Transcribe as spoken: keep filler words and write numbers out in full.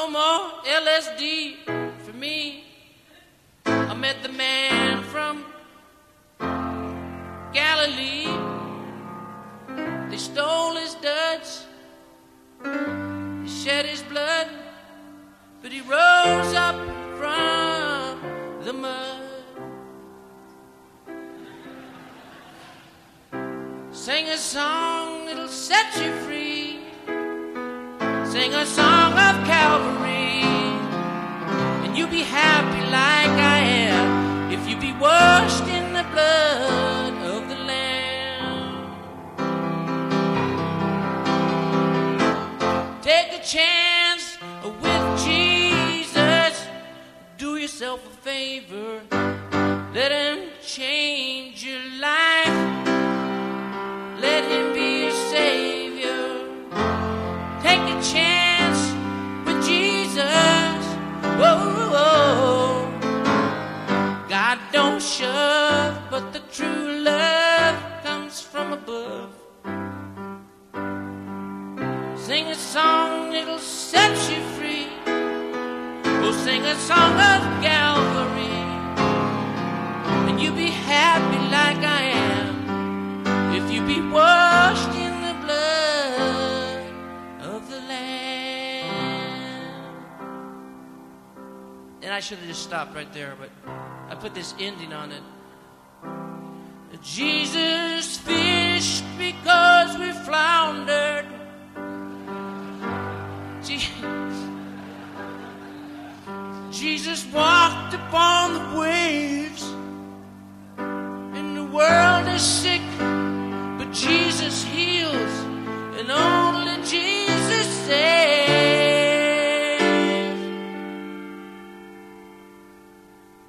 No more L S D for me. I met the man from Galilee. They stole his duds, he shed his blood, but he rose up from the mud. Sing a song, it'll set you free. Sing a song of Calvary, and you'll be happy like I am if you be washed in the blood of the Lamb. Take a chance with Jesus. Do yourself a favor. Let him change your life. Let him be your Savior. Take a chance with Jesus. Whoa, whoa. God don't shove, but the true love comes from above. Sing a song, it'll set you free. We'll sing a song of Calvary, and you'll be happy like I am if you be washed in the blood of the Lamb. And I should have just stopped right there, but I put this ending on it. Jesus fished because we floundered. Jesus walked upon the waves.